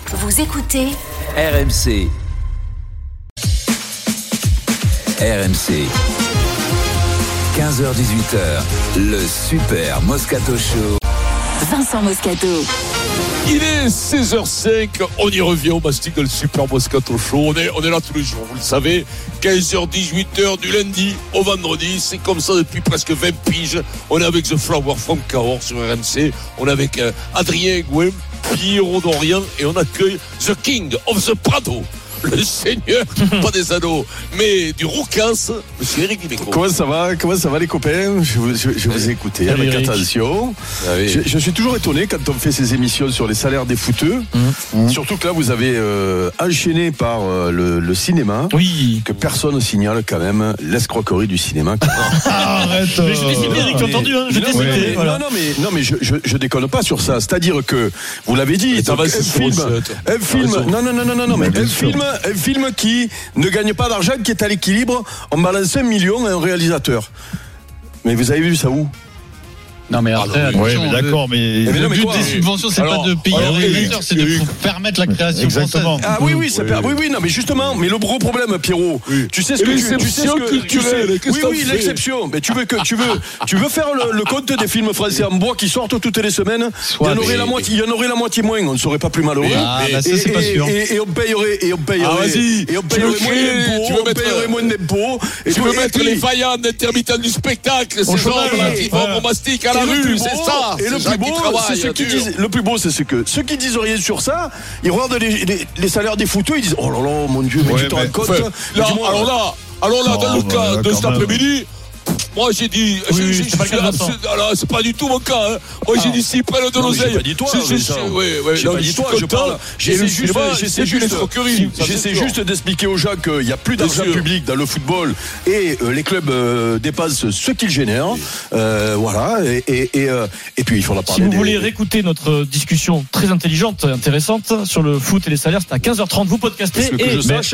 Vous écoutez RMC. RMC. 15h-18h, le Super Moscato Show. Vincent Moscato. Il est 16h05, on y revient au mastic de le Super Moscato Show. On est là tous les jours, vous le savez. 15h-18h du lundi au vendredi. C'est comme ça depuis presque 20 piges. On est avec The Flower from Cahors sur RMC. On est avec Adrien Gouin, Pierrot Dorian et on accueille The King of the Prado. Le seigneur, pas des anneaux, mais du Roucas, monsieur Eric Dimeco. Comment ça va les copains? Je vous ai écouté avec attention. Je suis toujours étonné quand on fait ces émissions sur les salaires des footeux. Surtout que là, vous avez enchaîné par le cinéma. Oui. Que personne ne signale quand même l'escroquerie du cinéma. Arrête. Mais je t'ai cité, Eric, tu as entendu, hein? Je t'ai cité. Voilà. Non, mais je déconne pas sur ça. C'est-à-dire que, vous l'avez dit, un film qui ne gagne pas d'argent, qui est à l'équilibre, on balance 1 million à un réalisateur. Mais vous avez vu ça où? Non mais après, oui, mais d'accord, mais le but des subventions, c'est pas de payer un réalisateur, c'est de permettre la création. Exactement. Ah oui, non mais justement, mais le gros problème, Pierrot, tu sais ce que l'exception. Mais tu veux faire le compte des films français en bois qui sortent toutes les semaines. Il y en aurait la moitié moins, on ne serait pas plus malheureux. Ah, là, c'est pas sûr. Et on payerait moins d'impôts. Tu veux mettre les vaillants d'intermittents du spectacle, ces gens-là qui vont au mastic à la rue, c'est ça. Et le plus beau, c'est que ceux qui disent rien sur ça, ils regardent les salaires des footeux, ils disent oh là là, mon Dieu, mais tu te rends compte? Alors là, dans le cas de cet après-midi, moi j'ai dit, c'est pas du tout mon cas. Hein. Moi j'ai dit s'ils prennent de l'oseille. J'ai pas dit toi. J'ai pas dit toi. Je parle. J'essaie juste d'expliquer aux gens qu'il n'y a plus d'argent public dans le football et les clubs dépassent ce qu'ils génèrent. Voilà. Et puis il faut la parler. Si vous voulez réécouter notre discussion très intelligente, intéressante sur le foot et les salaires, c'est à 15h30 vous podcastez. Que je sache,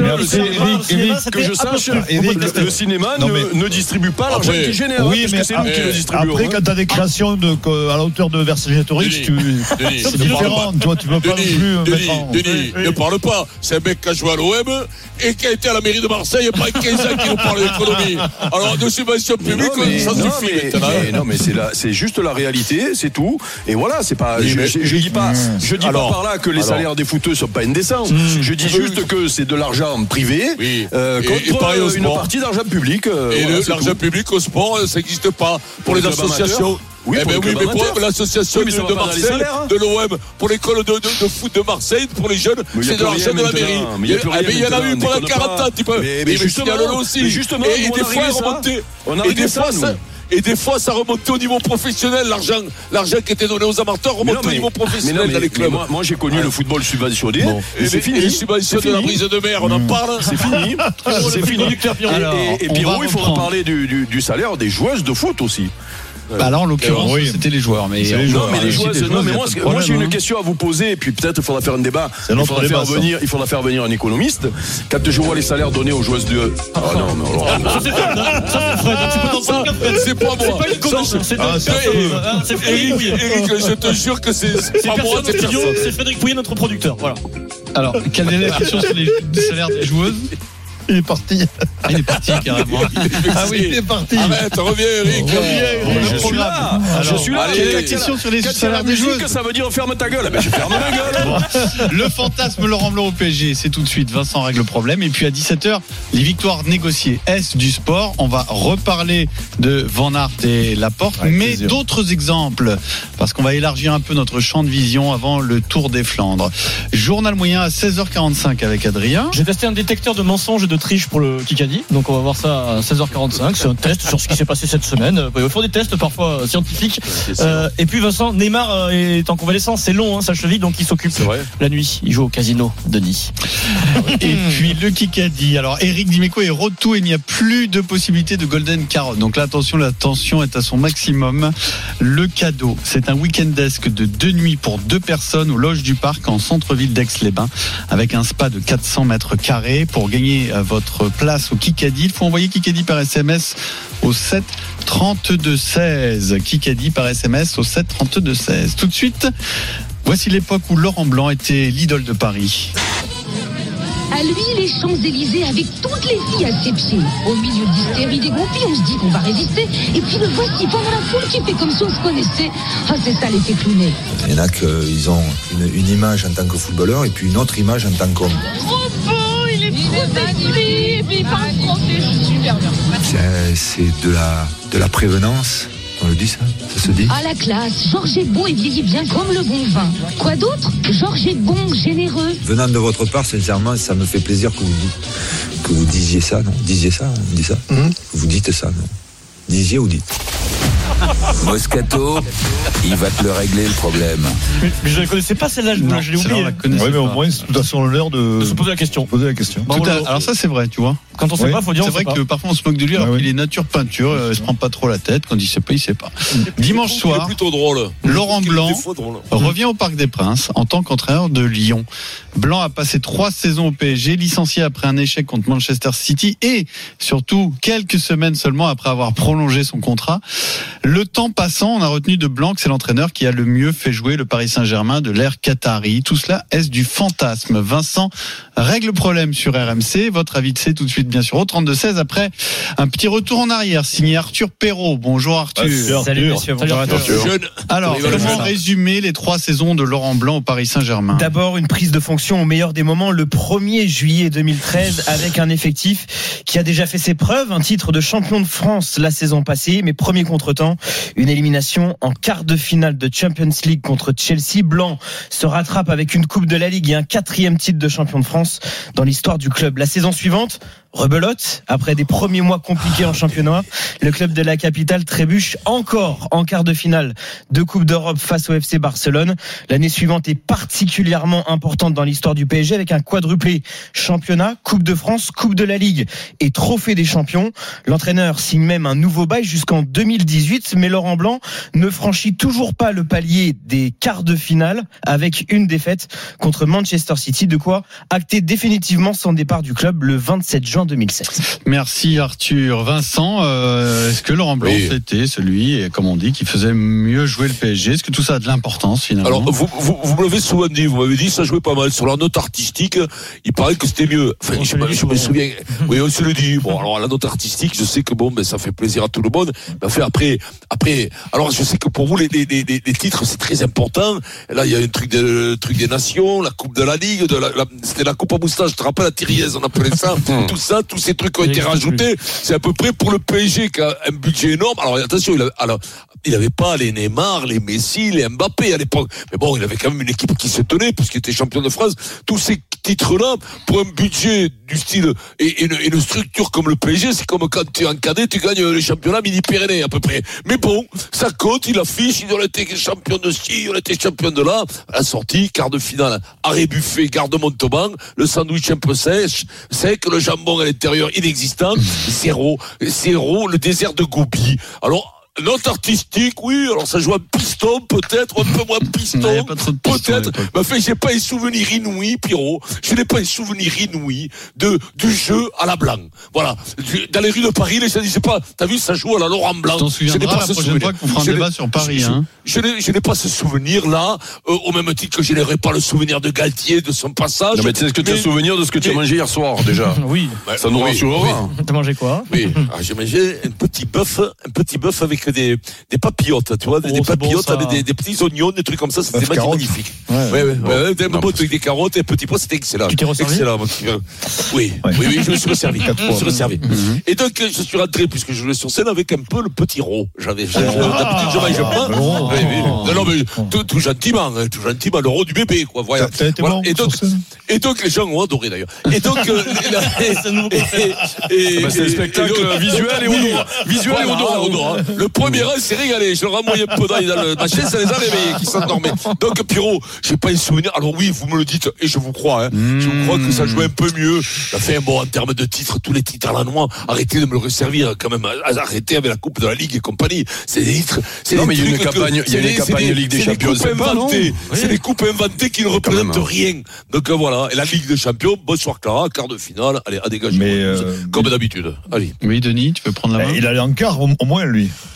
le cinéma ne distribue pas l'argent qu'il génère. Oui, mais c'est lui qui le distribue. Après, quand tu as des créations à la hauteur de Vercingétorix, c'est différent. Tu peux pas non plus. Denis, ne parle pas. C'est un mec qui a joué à l'OM et qui a été à la mairie de Marseille il y a pas 15 ans qui nous parle d'économie. Alors, de subventions publiques, ça suffit maintenant. Non, mais c'est juste la réalité, c'est tout. Et voilà, c'est pas. Je dis pas par là que les salaires des footeux sont pas indécents. Je dis juste que c'est de l'argent privé contre une partie d'argent public. Et l'argent public au sport, ça n'existe pas pour les associations. Mais pour l'association de Marseille, de l'OM, pour l'école de foot de Marseille, pour les jeunes, c'est de l'argent de la mairie. Il y en a eu pendant 40 ans, tu peux. Mais justement, et des fois, on a remonté ça. Et des fois, ça remontait au niveau professionnel, l'argent qui était donné aux amateurs remontait au niveau professionnel dans les clubs. Moi, j'ai connu le football subventionné. Et c'est fini. Les subventions de la brise de mer, on en parle. C'est fini. C'est fini. Et Pierrot, il faudra parler du salaire des joueuses de foot aussi. Bah là en l'occurrence c'était les joueurs mais les joueuses, moi j'ai une question à vous poser et puis peut-être il faudra faire un débat. Il faudra faire venir un économiste. Quand je vois les salaires donnés aux joueuses de ça c'est Fred, tu peux t'en parler Fred, c'est pas moi. C'est pas une commande, c'est Eric, je te jure que c'est pas moi, c'est Frédéric Pouillet notre producteur. Voilà. Alors, quelle est la question sur les salaires des joueuses? Il est parti carrément. Ah oui, il est parti. Arrête, reviens Eric. Je suis là. Quelle est la question sur les salaires des joueuses? Ça veut dire ferme ta gueule. Je ferme ma gueule. Le fantasme Laurent Blanc au PSG, c'est tout de suite. Vincent règle le problème. Et puis à 17h, les victoires négociées. Est du sport. On va reparler de Van Aert et Laporte, mais d'autres exemples, parce qu'on va élargir un peu notre champ de vision avant le Tour des Flandres. Journal moyen à 16h45 avec Adrien. J'ai testé un détecteur de mensonges de triche pour le Kikadi, donc on va voir ça à 16h45. C'est un test sur ce qui s'est passé cette semaine. Il faut des tests parfois scientifiques. Et puis Vincent, Neymar est en convalescence, c'est long sa cheville, donc il s'occupe la nuit. Il joue au casino de Nice. Et puis le Kikadi. Alors Eric Dimeco est retour, il n'y a plus de possibilité de Golden Carotte. Donc là attention, la tension est à son maximum. Le cadeau, c'est un week-endesque de 2 nuits pour 2 personnes aux loges du parc en centre-ville d'Aix-les-Bains avec un spa de 400 mètres carrés. Pour gagner votre place au Kikadi, il faut envoyer Kikadi par SMS au 7 32 16. Kikadi par SMS au 7 32 16. Tout de suite, Voici l'époque où Laurent Blanc était l'idole de Paris. À lui, les Champs-Élysées avec toutes les filles à ses pieds. Au milieu de l'hystérie des groupies, on se dit qu'on va résister. Et puis le voici pendant la foule qui fait comme si on se connaissait. Ah, c'est ça l'effet clowné. Il y en a qu'ils ont une image en tant que footballeur et puis une autre image en tant qu'homme. Trop beau, il est trop sexy. Et puis il parle français, c'est super bien. C'est de la prévenance. On le dit ça se dit. À la classe, Georges est beau et vieillit bien comme le bon vin. Quoi d'autre? Georges est bon, généreux. Venant de votre part, sincèrement, ça me fait plaisir que vous disiez ça, non? Disiez ça, on dit ça. Vous dites ça, non? Disiez ou dites? Moscato, il va te le régler le problème. Mais je ne connaissais pas celle-là, je l'ai oublié. Oui, mais au moins, c'est tout à son l'heure de se poser la question. Alors ça, c'est vrai, tu vois. Quand on sait pas, faut dire. C'est vrai que parfois on se moque de lui alors qu'il est nature peinture. Il se prend pas trop la tête. Quand il sait pas, il sait pas. Dimanche soir, plutôt drôle. Laurent Blanc revient au Parc des Princes en tant qu'entraîneur de Lyon. Blanc a passé 3 saisons au PSG, licencié après un échec contre Manchester City et surtout quelques semaines seulement après avoir prolongé son contrat. Le temps passant, on a retenu de Blanc que c'est l'entraîneur qui a le mieux fait jouer le Paris Saint-Germain de l'ère Qatari. Tout cela, est-ce du fantasme? Vincent règle le problème sur RMC. Votre avis de c'est tout de suite, bien sûr, au 32-16. Après, un petit retour en arrière, signé Arthur Perrault. Bonjour Arthur. Salut messieurs, bonjour à tous. Alors, comment résumer les 3 saisons de Laurent Blanc au Paris Saint-Germain? D'abord, une prise de fonction au meilleur des moments le 1er juillet 2013 avec un effectif qui a déjà fait ses preuves. Un titre de champion de France la saison passée, mais premier contretemps, une élimination en quart de finale de Champions League contre Chelsea. Blanc se rattrape avec une Coupe de la Ligue et un 4e titre de champion de France dans l'histoire du club. La saison suivante, rebelote, après des premiers mois compliqués en championnat, le club de la capitale trébuche encore en quart de finale de Coupe d'Europe face au FC Barcelone. L'année suivante est particulièrement importante dans l'histoire du PSG avec un quadruplé championnat, Coupe de France, Coupe de la Ligue et Trophée des champions. L'entraîneur signe même un nouveau bail jusqu'en 2018, mais Laurent Blanc ne franchit toujours pas le palier des quarts de finale avec une défaite contre Manchester City, de quoi acter définitivement son départ du club le 27 juin 2016. Merci Arthur. Vincent, est-ce que Laurent Blanc c'était celui, comme on dit, qui faisait mieux jouer le PSG? Est-ce que tout ça a de l'importance finalement? Alors vous me l'avez souvent dit, vous m'avez dit ça jouait pas mal. Sur la note artistique, il paraît que c'était mieux. Enfin, je me souviens. Oui, on se le dit. Bon, alors la note artistique, je sais que ça fait plaisir à tout le monde. Mais enfin, après, alors je sais que pour vous les titres c'est très important. Là, il y a un truc des nations, la Coupe de la Ligue, c'était la Coupe à moustache. Je te rappelle, la Thiriez, on appelait ça. Tout ça, tous ces trucs ont été rajoutés. C'est à peu près pour le PSG qui a un budget énorme. Alors attention, il avait pas les Neymar, les Messi, les Mbappé à l'époque. Mais bon, il avait quand même une équipe qui se tenait puisqu'il était champion de France. Tous ces titres-là, pour un budget du style et une structure comme le PSG, c'est comme quand tu es en cadet, tu gagnes les championnats Midi-Pyrénées à peu près. Mais bon, ça compte, il affiche, il a été champion de ci, il a été champion de là. À la sortie, quart de finale, arrêt buffet, gare de Montauban, le sandwich un peu sec, le jambon à l'intérieur inexistant, zéro, le désert de Gobi. Alors, note artistique, oui, alors ça joue un piston, peut-être, un peu moins piston, peut-être. Mais enfin, j'ai pas un souvenir inouï, Pierrot. Je n'ai pas un souvenir inouï du jeu à la Blanc. Voilà. Dans les rues de Paris, les gens disaient pas, t'as vu, ça joue à la Laurent Blanc. Je n'ai pas ce souvenir. Qu'on fera un débat sur Paris, je n'ai pas ce souvenir-là, au même titre que je n'aurais pas le souvenir de Galtier, de son passage. Non, mais tu sais ce que tu as souvenir de ce que tu as mangé hier soir, déjà. Oui. Ça nous rassurera. T'as mangé quoi? Oui. J'ai mangé un petit bœuf avec des papillotes, tu vois, des papillotes avec des petits oignons, des trucs comme ça, c'était magnifique. Des avec des carottes et des petits pois, c'était excellent. Tu t'es resservi? Excellent. Oui, je me suis resservi. Et donc, je suis rentré, puisque je jouais sur scène, avec un peu le petit rot. D'habitude, je mange pas. Non, mais tout gentiment, le rot du bébé, quoi. Voilà. Et donc, les gens ont adoré, d'ailleurs. Et donc, c'est un spectacle visuel et odorat. Le premier rang s'est régalé. Je leur ai envoyé un peu d'ail dans le machin, ça les a réveillés qui s'endormaient. Donc, Pierrot, j'ai pas un souvenir. Alors oui, vous me le dites, et je vous crois, je vous crois que ça jouait un peu mieux. Ça fait en termes de titres, tous les titres à la noix, arrêtez de me le resservir quand même. Arrêtez avec la Coupe de la Ligue et compagnie. C'est des titres. Non, mais il y a une campagne Ligue des Champions. C'est des coupes inventées qui ne représentent rien. Donc voilà. Et la Ligue des Champions, bonsoir Clara, quart de finale. Allez, à dégager. Comme d'habitude. Allez. Oui, Denis, tu peux prendre la main. Il allait en quart, au moins, lui.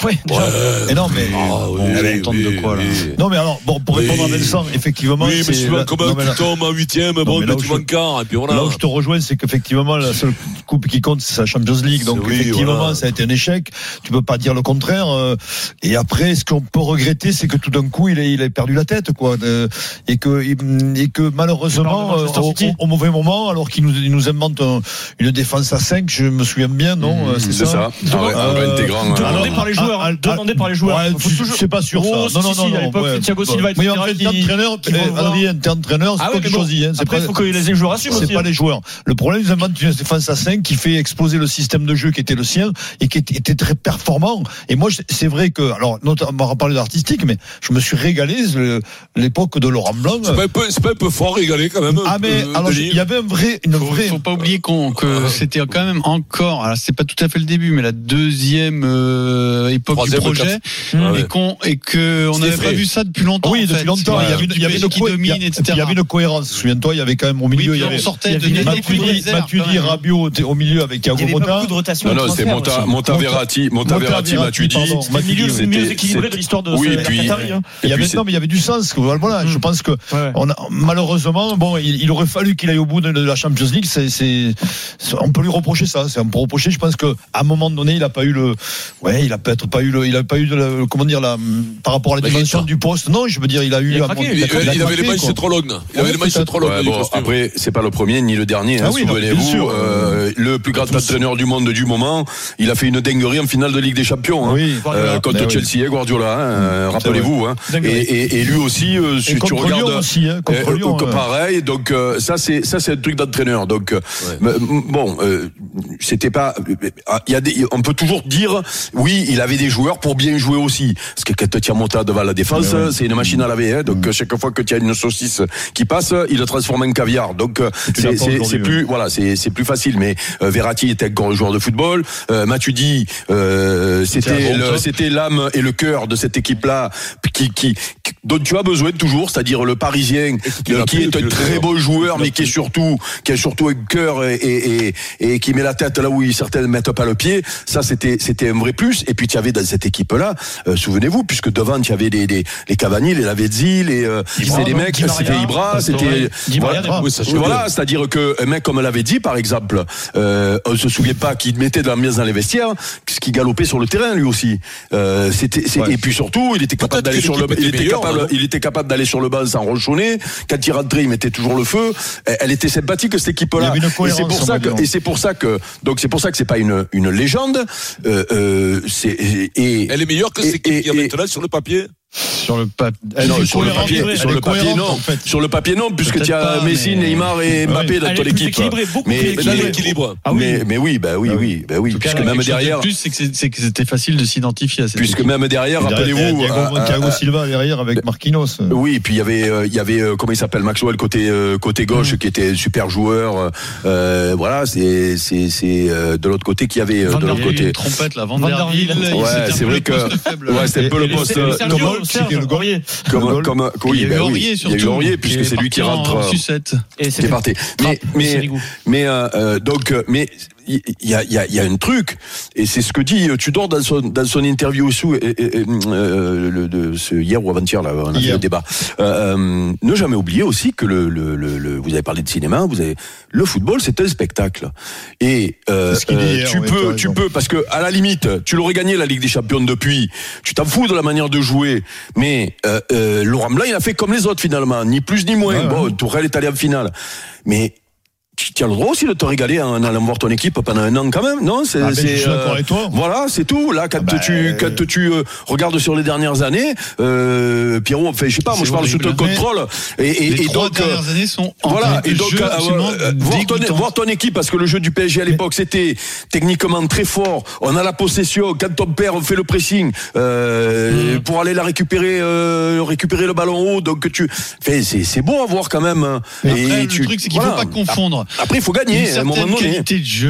Ouais, Et non, mais. De quoi, là. Non, mais alors, bon, pour répondre à Vincent, effectivement. Oui, mais tu vas quand même, tu tombes en 8e, bon, mais tu vas en quart, et puis voilà. Là où je te rejoins, c'est qu'effectivement, la seule coupe qui compte, c'est la Champions League. Donc, effectivement, ça a été un échec. Tu peux pas dire le contraire. Et après, ce qu'on peut regretter, c'est que tout d'un coup, il a perdu la tête, quoi. Et que malheureusement, au mauvais moment, alors qu'il nous invente une défense à 5, je me souviens bien, non? C'est ça. Demandé par les joueurs. Demandé par les joueurs. C'est pas sûr, ça. Non. À l'époque, Thiago Silva, mais en fait, t'es entraîneur, c'est toi qui choisis. Après, il faut que les joueurs assument aussi. C'est pas les joueurs. Le problème, ils inventent une défense à 5 qui fait exploser le système de jeu qui était le sien et qui était très performant. Et moi, c'est vrai que, alors, notamment, on va parler d'artistique, mais je me suis régalé l'époque de Laurent Blanc. C'est pas un peu fort régalé, quand même. Ah, mais, alors, il y avait faut pas oublier que c'était quand même encore, alors c'est pas tout à fait le début, mais la deuxième époque du projet, et que on n'avait pas vu ça depuis longtemps. Oui, depuis longtemps. Il y avait une cohérence. Souviens-toi, il y avait quand même au milieu, il y avait Matuidi, Rabiot au milieu avec Thiago Motta. Non, c'était Motta-Verratti, Matuidi. C'était le milieu mieux équilibré de l'histoire de la Qatari. Il y avait du sens. Voilà, je pense que malheureusement, bon, il aurait fallu qu'il aille au bout de la Champions League. On peut lui reprocher ça. On peut reprocher. Je pense que à un moment donné, il a peut-être pas eu comment dire, par rapport à la dimension du poste. Non, je veux dire, il a eu. Il avait les manches trop longues. Après, c'est pas le premier ni le dernier. Souvenez-vous, le plus grand entraîneur du monde du moment, il a fait une dinguerie en finale de Ligue des Champions contre Chelsea et Guardiola. Rappelez-vous. Et lui aussi, si tu regardes, contre Lyon, pareil. Donc ça, c'est un truc d'entraîneur. Donc bon, c'était pas. On peut toujours dire, oui, il avait des joueurs pour bien jouer aussi. Parce que quand tu as Motta devant la défense, c'est une machine à laver. Donc chaque fois que tu as une saucisse qui passe, il le transforme en caviar. Donc c'est plus, voilà, c'est plus facile. Mais Verratti était encore un joueur de football. Matuidi, c'était l'âme et le cœur de cette équipe-là dont tu as besoin toujours, c'est-à-dire le Parisien qui est un très beau joueur, mais qui a surtout un cœur et qui met la tête là où certains ne mettent pas le pied. Ça, c'était un vrai plus. Et puis tu avais dans cette équipe-là, souvenez-vous, puisque devant tu avais les Cavani, les Lavezzi, les mecs, c'était Ibra, c'était voilà, c'est-à-dire que un mec comme Lavezzi, par exemple, on se souvient pas qu'il mettait de l'ambiance dans les vestiaires, qu'il galopait sur le terrain lui aussi. Et puis surtout, il était capable d'aller sur le banc sans ronchonner. Quand il rentrait, il mettait toujours le feu. Elle était sympathique, cette équipe-là. Et c'est pour ça que c'est pas une légende. Elle est meilleure que ce qu'il y a maintenant sur le papier. Sur le papier non, puisque tu as Messi, Neymar et Mbappé dans ton équipe. Mais oui, puisque même derrière. Le plus, c'est que c'était facile de s'identifier à cette puisque équipe. Même derrière, rappelez-vous, Thiago Silva derrière avec Marquinhos. Oui, et puis il y avait comment il s'appelle, Maxwell côté gauche, qui était un super joueur. Voilà, c'est de l'autre côté qu'il y avait de l'autre côté. Trompette, la Van der Wiel. Ouais, c'est vrai que c'était un peu le poste. Serge Aurier. Il y a eu Aurier, puisque c'est lui qui rentre. Qui est parti. Mais il y a un truc, et c'est ce que dit Tudor dans son interview hier ou avant-hier, là, on a fait le débat. Ne jamais oublier aussi que vous avez parlé de cinéma, le football, c'est un spectacle. Et tu peux, parce que à la limite, tu l'aurais gagné la Ligue des Champions depuis. Tu t'en fous de la manière de jouer, mais Laurent Blanc, il a fait comme les autres finalement, ni plus ni moins. Bon, Tourelle est allé en finale, mais tu as le droit aussi de te régaler en allant voir ton équipe pendant un an quand même, non? Je suis d'accord avec toi. Voilà, c'est tout. Là, quand tu regardes sur les dernières années, Pierrot, enfin, je sais pas, moi je parle sous ton contrôle. Les trois dernières années sont voilà. Et donc, voir ton équipe, parce que le jeu du PSG à l'époque, c'était techniquement très fort. On a la possession. Quand on perd, on fait le pressing pour aller récupérer le ballon haut. Donc c'est beau à voir quand même. Le truc, c'est qu'il faut pas confondre. Après, il faut gagner à un moment donné. Qualité de jeu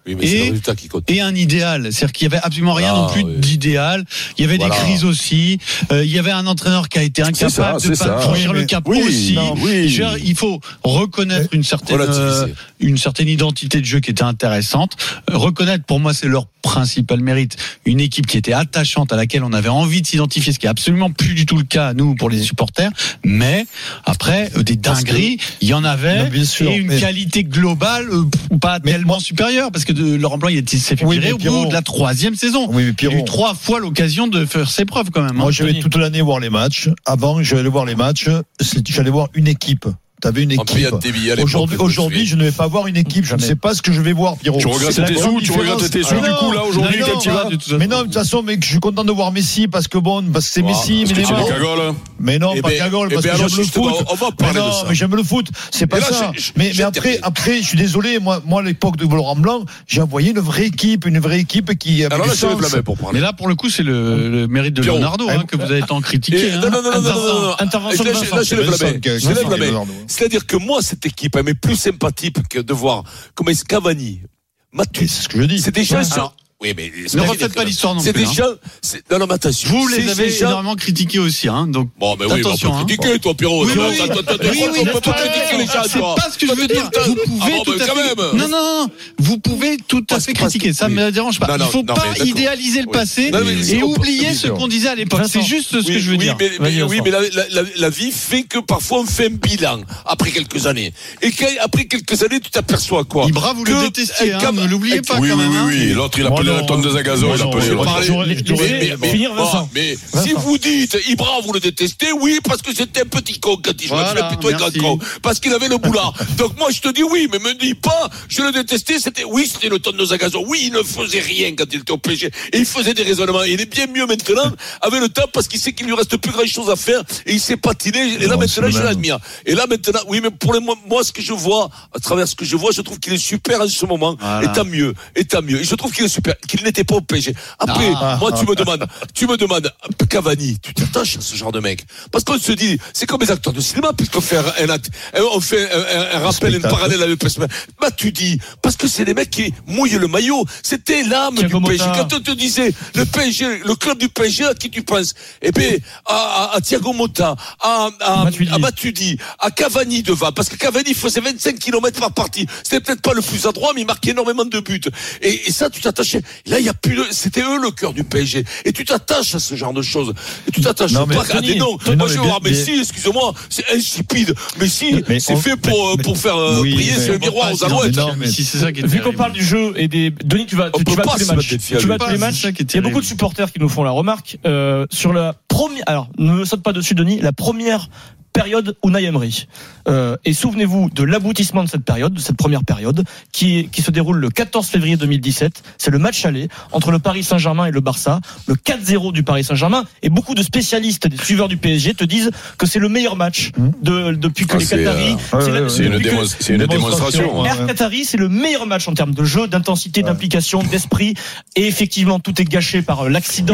Oui, mais c'est le résultat qui compte. Et un idéal. C'est-à-dire qu'il y avait absolument rien non plus d'idéal. Il y avait des crises aussi. Il y avait un entraîneur qui a été incapable de franchir le cap aussi. Il faut reconnaître une certaine identité de jeu qui était intéressante. Reconnaître, pour moi, c'est leur principal mérite. Une équipe qui était attachante, à laquelle on avait envie de s'identifier, ce qui est absolument plus du tout le cas, nous, pour les supporters. Mais, après, des dingueries, il y en avait. Et une qualité globale, pas tellement supérieure, parce que Laurent Blanc, il s'est fait virer au bout de la 3e saison. Il a eu 3 fois l'occasion de faire ses preuves, quand même. Moi, je vais toute l'année voir les matchs. Avant, je vais aller voir les matchs. J'allais voir une équipe. T'avais une équipe. Aujourd'hui, je ne vais pas voir une équipe. Je ne sais pas ce que je vais voir, Pierrot. Tu regrettes tes sous, du coup, là, aujourd'hui, quand tu vas. Mais non, de toute façon, mec, je suis content de voir Messi parce que c'est Messi, mais tu es cagole. Mais non, pas cagole, parce que j'aime le foot. Mais non, mais j'aime le foot. C'est pas ça. Mais après, je suis désolé, moi, à l'époque de Laurent Blanc, j'ai envoyé une vraie équipe qui avait du sens. Mais là, pour le coup, c'est le mérite de Leonardo, que vous avez tant critiqué. Non. Intervention de Vincent. Je lève la main. C'est-à-dire que moi, cette équipe, elle m'est plus sympathique que de voir comment est Cavani, Matuidi. C'est ce que je dis. C'est des gens. Oui, mais ne refaites pas l'histoire non plus. C'est des gens. Non, mais attention. Vous les avez énormément critiqués aussi, donc. Bon, mais oui, on peut critiquer, toi, Pierrot. Oui, on peut pas critiquer les gens. C'est pas ce que je veux dire. Vous pouvez tout à fait. Non. Vous pouvez tout à fait critiquer. Ça me dérange pas. Il faut pas idéaliser le passé et oublier ce qu'on disait à l'époque. C'est juste ce que je veux dire. Oui, mais la vie fait que parfois on fait un bilan après quelques années. Et après quelques années, tu t'aperçois quoi? Ibra, vous le détestiez, ne l'oubliez pas quand même. Oui, l'autre, il appelait la tonne de Zagazo, il appelait l'autre. Mais si vous dites Ibra, vous le détestez, oui, parce que c'était un petit con quand il jouait, plutôt un grand con, parce qu'il avait le boulard. Donc moi je te dis oui, mais me dis pas je le détestais, c'était le tonne de Zagazo. Oui, il ne faisait rien quand il était au PSG et il faisait des raisonnements. Il est bien mieux maintenant avec le temps parce qu'il sait qu'il lui reste plus grand chose à faire et il s'est patiné. Et là maintenant je l'admire. Et là maintenant, oui, mais pour moi ce que je vois à travers ce que je vois, je trouve qu'il est super en ce moment. Et tant mieux. Et je trouve qu'il est super, qu'il n'était pas au PSG. Après, moi, tu me demandes, Cavani, tu t'attaches à ce genre de mec. Parce qu'on se dit, c'est comme les acteurs de cinéma, puisqu'on fait un rappel, une parallèle avec le PSG. Tu dis, parce que c'est les mecs qui mouillent le maillot. C'était l'âme du PSG. Quand on te disait, le PSG, le club du PSG, à qui tu penses? Eh bien, à Thiago Motta, à Matuidi, à Cavani devant. Parce que Cavani faisait 25 km par partie. C'était peut-être pas le plus adroit, mais il marquait énormément de buts. Et ça, tu t'attachais. Là, il y a plus c'était eux le cœur du PSG. Et tu t'attaches à ce genre de choses. Et tu t'attaches pas à des noms. Moi, je vais voir Messi, excusez-moi, c'est insipide. Messi, c'est fait pour faire briller ce miroir aux alouettes. Vu qu'on parle du jeu et Denis, tu vas tous les matchs. Tu vas tous les matchs. Il y a beaucoup de supporters qui nous font la remarque sur la première. Alors, ne me saute pas dessus, Denis. La première période Unai Emery. Et souvenez-vous de l'aboutissement de cette période, de cette première période, qui se déroule le 14 février 2017. C'est le match aller entre le Paris Saint-Germain et le Barça, le 4-0 du Paris Saint-Germain. Et beaucoup de spécialistes, des suiveurs du PSG, te disent que c'est le meilleur match depuis que les Qataris. C'est une démonstration. Air Qatari, c'est le meilleur match en termes de jeu, d'implication, d'esprit. Et effectivement, tout est gâché par l'accident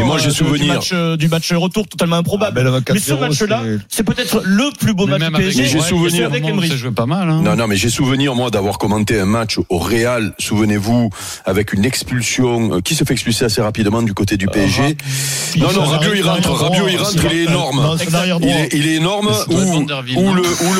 du match retour totalement improbable. Mais ce match-là, c'est peut-être le plus beau match du PSG. J'ai souvenir, ça jouait pas mal. Non, mais j'ai souvenir, moi, d'avoir commenté un match au Real, souvenez-vous, avec une expulsion, qui se fait expulser assez rapidement du côté du PSG. Rabiot, il rentre, il est énorme. Il est énorme, où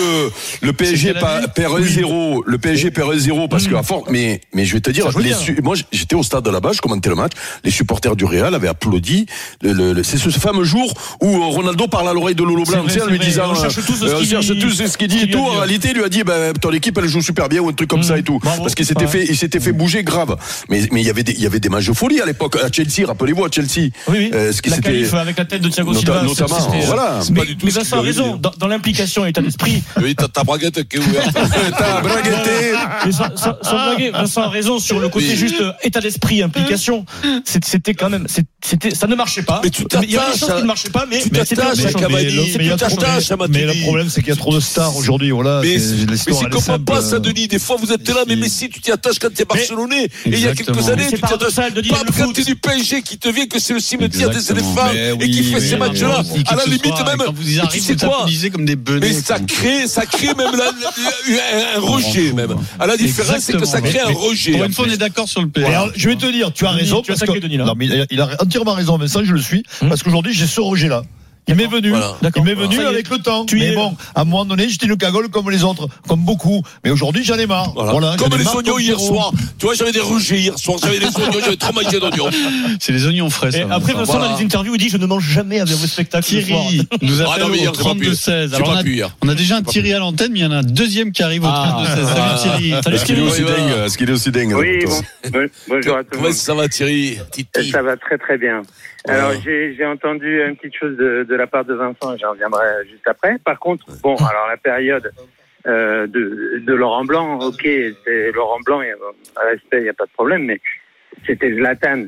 le PSG perd 1-0, le PSG perd 1-0, parce qu'à force, mais je vais te dire, moi, j'étais au stade de là-bas, je commentais le match, les supporters du Real avaient applaudi, c'est ce fameux jour où Ronaldo parle à l'oreille de Lolo Blanc, en lui disant, on cherche tous ce qu'il dit et tout. En réalité, il lui a dit, ton équipe, elle joue super bien ou un truc comme ça et tout. Parce qu'il s'était fait bouger grave. Mais il y avait des matchs de folie à l'époque. À Chelsea, rappelez-vous, à Chelsea. Oui. La qualif avec la tête de Thiago Silva. Notamment, voilà. Mais Vincent a raison. Dans l'implication et l'état d'esprit. Oui, ta braguette qui est ouverte. Ta braguette. Sans blaguer, Vincent a raison sur le côté juste état d'esprit, implication. C'était quand même, ça ne marchait pas. Mais il y a des choses qui ne marchaient pas, mais tu t'attaches à Cavani. Mais le problème, c'est qu'il y a trop de stars aujourd'hui. Voilà, mais c'est comprends pas ça, Denis. Des fois, vous êtes là, mais Messi, tu t'y attaches quand t'es Barcelonais. Et il y a quelques années, tu t'y attaches pas quand t'es du PSG qui te vient que c'est le cimetière des éléphants et qui fait ces matchs-là. À la limite, même, tu sais quoi? Mais ça crée même un rejet, même. À la différence, c'est que ça crée un rejet. Pour une fois, on est d'accord sur le PSG. Alors, je vais te dire, tu as raison. Tu attaques Denis là. Non, mais il a entièrement raison, Vincent, je le suis. Parce qu'aujourd'hui, j'ai ce rejet-là. Il m'est venu, avec le temps. Mais bon, à un moment donné, j'étais une cagole comme les autres, comme beaucoup. Mais aujourd'hui, j'en ai marre. Voilà, comme les oignons hier soir. Tu vois, j'avais des rejets hier soir. J'avais des oignons, j'avais trop mangé d'oignons. C'est les oignons frais, ça. Et après, Vincent, dans les interviews, il dit je ne mange jamais avec vos spectacles. Thierry nous appelle au 32-16. Alors, on a déjà un Thierry à l'antenne, mais il y en a un deuxième qui arrive au 32-16. Salut Thierry. Est-ce qu'il est aussi dingue? Oui, bonjour à tous. Comment ça va, Thierry? Ça va très très bien. Alors j'ai entendu une petite chose de la part de Vincent, j'en reviendrai juste après. Par contre, alors la période de Laurent Blanc, ok, c'est Laurent Blanc, respect, il n'y a pas de problème, mais c'était Zlatan.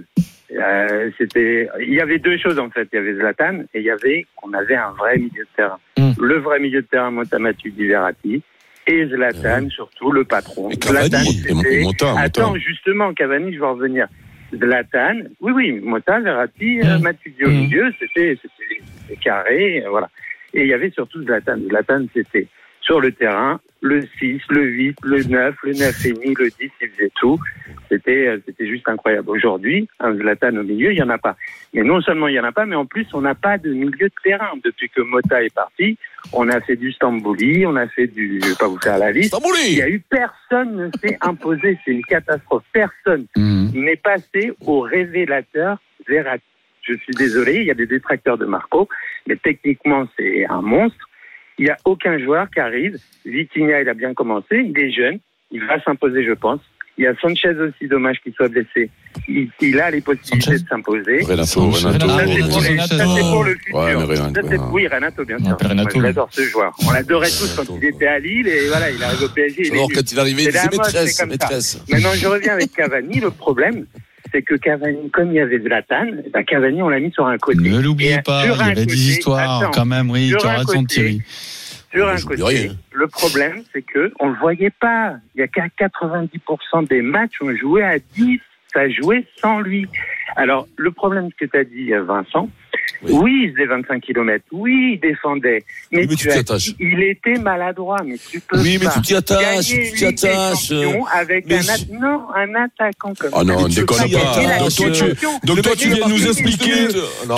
Il y avait deux choses en fait, il y avait Zlatan et on avait un vrai milieu de terrain. Le vrai milieu de terrain, Matuidi Verratti. Et Zlatan, surtout le patron. Zlatan, Attends, justement, Cavani, je vais revenir. Zlatan, oui, Mota, Verratti, Matuidi au milieu, c'était carré, voilà. Et il y avait surtout Zlatan. Zlatan, c'était sur le terrain, le 6, le 8, le 9, le 9,5, le 10, il faisait tout. C'était juste incroyable. Aujourd'hui, un Zlatan au milieu, il n'y en a pas. Mais non seulement il n'y en a pas, mais en plus, on n'a pas de milieu de terrain. Depuis que Mota est parti, on a fait du Stambouli, on a fait je ne vais pas vous faire la liste. Stambouli. Il y a eu personne ne s'est imposé. C'est une catastrophe. Personne n'est passé au révélateur Verratti. Je suis désolé, il y a des détracteurs de Marco, mais techniquement, c'est un monstre. Il n'y a aucun joueur qui arrive. Vitinha, il a bien commencé. Il est jeune. Il va s'imposer, je pense. Il y a Sanchez aussi, dommage qu'il soit blessé. Il a les possibilités de s'imposer. Renato. Ça, c'est pour le futur. Oui, Renato, bien sûr. Moi, j'adore ce joueur. On l'adorait tous quand il était à Lille et voilà, il arrive au PSG. Alors, quand il arrivait, il disait maîtresse. Maintenant, je reviens avec Cavani. Le problème, c'est que Cavani, comme il y avait Zlatan, Cavani, on l'a mis sur un côté. Ne l'oubliez pas, il y avait des histoires quand même, oui, tu as raison, Thierry. Sur un côté, le problème, c'est que on le voyait pas. Il y a qu'à 90% des matchs, on jouait à 10, ça jouait sans lui. Alors, le problème que tu as dit, Vincent, oui, il faisait 25 km, oui, il défendait, mais il était maladroit, mais tu peux mais tu t'y attaches, avec un attaquant comme ça. Ah non, déconne pas. Donc toi, tu viens nous expliquer,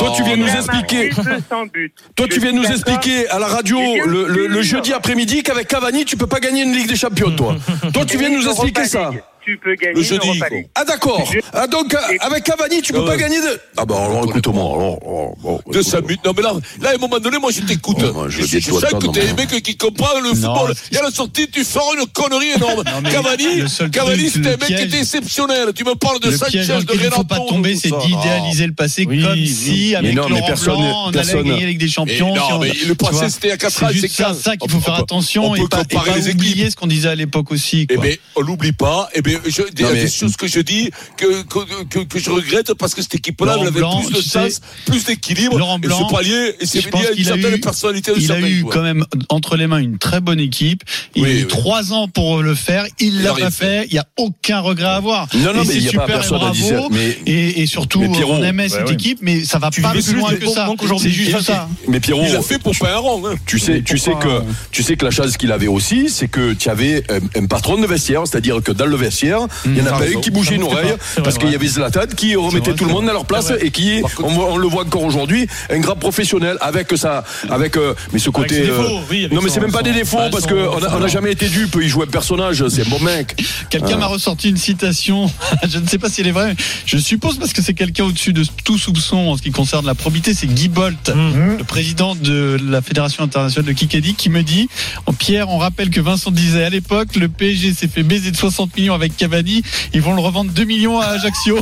toi, tu viens nous expliquer à la radio le jeudi après-midi qu'avec Cavani, tu peux pas gagner une Ligue des Champions, toi. Toi, tu viens nous expliquer ça. Tu peux gagner l'Europa League. Ah d'accord. Ah donc avec Cavani tu peux pas gagner de. Ah bah alors écoute-moi. De 5 minutes. Non mais là à un moment donné moi je t'écoute. Je sais que t'es un mec qui comprend le football. Et à la sortie tu fais une connerie énorme. Cavani c'était un mec qui était exceptionnel. Tu me parles de Sanchez, de Renato. Il ne faut pas tomber, c'est d'idéaliser le passé comme si avec Laurent Blanc on allait gagner avec des champions. Non mais le passé c'était à 4 ans. C'est juste ça qu'il faut faire attention et pas oublier ce qu'on disait à l'époque aussi. Eh ben on l'oublie pas. Il y a des choses que je dis que je regrette parce que cette équipe-là elle avait plus de sens, plus d'équilibre. Laurent Blanc, et ce palier, et c'est lié à une certaine personnalité de certains joueurs. Il a eu quand même entre les mains une très bonne équipe. Il a eu 3 ans pour le faire. Il l'a pas fait. Il n'y a aucun regret à avoir. Non, mais il n'y a pas personne à dire. Et surtout, on aimait cette équipe, mais ça va pas plus loin que ça. C'est juste ça. Mais Pierrot, il a fait pour faire un rang. Tu sais que la chance qu'il avait aussi, c'est que tu avais un patron de vestiaire, c'est-à-dire que dans le vestiaire, il y en a pas un qui bougeait une oreille parce qu'il y avait Zlatan qui remettait tout le monde à leur place et qui, on le voit encore aujourd'hui, un grand professionnel avec mais ce côté. Non, mais c'est même pas des défauts parce que on n'a jamais été dupe. Il jouait un personnage, c'est un bon mec. Quelqu'un m'a ressorti une citation. Je ne sais pas si elle est vraie. Je suppose parce que c'est quelqu'un au-dessus de tout soupçon en ce qui concerne la probité. C'est Guy Bolt, le président de la Fédération internationale de Kikadi, qui me dit: Pierre, on rappelle que Vincent disait à l'époque, le PSG s'est fait baiser de 60 millions avec Cavani. Ils vont le revendre 2 millions à Ajaccio.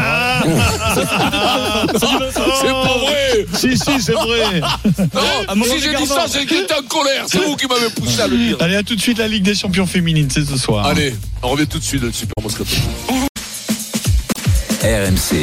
C'est pas vrai. Si, c'est vrai. Si j'ai dit ça, c'est que j'étais en colère. C'est vous qui m'avez poussé à le dire. Allez, à tout de suite, la Ligue des Champions féminine, c'est ce soir. Allez, on revient tout de suite dans le Super Moscato. RMC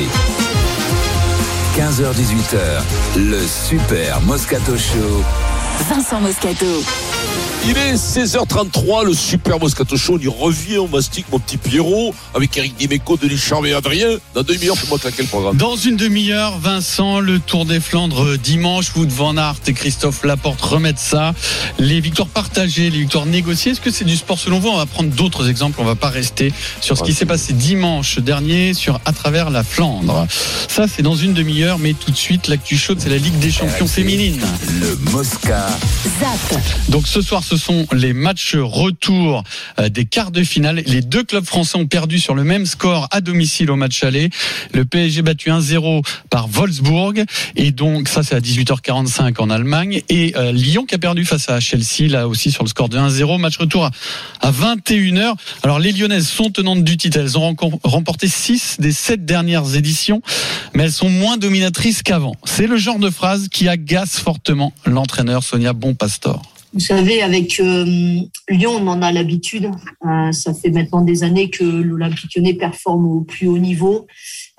15h-18h, le Super Moscato Show. Vincent Moscato. Il est 16h33, le Super Moscato Show. On y revient, on mastique mon petit Pierrot avec Eric Dimeco, Denis Charvet et Adrien. Dans 2 demi-heures, fais-moi claquer le programme. Dans une demi-heure, Vincent, le Tour des Flandres dimanche. Wout van Aert et Christophe Laporte remettent ça. Les victoires partagées, les victoires négociées. Est-ce que c'est du sport selon vous? On va prendre d'autres exemples. On va pas rester sur ce qui s'est passé dimanche dernier à travers la Flandre. Ça, c'est dans une demi-heure, mais tout de suite, l'actu chaude, c'est la Ligue des Champions féminine. Le Mosca. Zap. Donc ce soir, ce sont les matchs retour des quarts de finale. Les deux clubs français ont perdu sur le même score à domicile au match aller. Le PSG battu 1-0 par Wolfsburg. Et donc ça, c'est à 18h45 en Allemagne. Et Lyon qui a perdu face à Chelsea, là aussi sur le score de 1-0. Match retour à 21h. Alors les Lyonnaises sont tenantes du titre. Elles ont remporté 6 des 7 dernières éditions. Mais elles sont moins dominatrices qu'avant. C'est le genre de phrase qui agace fortement l'entraîneur Sonia Bonpastor. Vous savez, avec Lyon, on en a l'habitude. Ça fait maintenant des années que l'Olympique Lyonnais performe au plus haut niveau.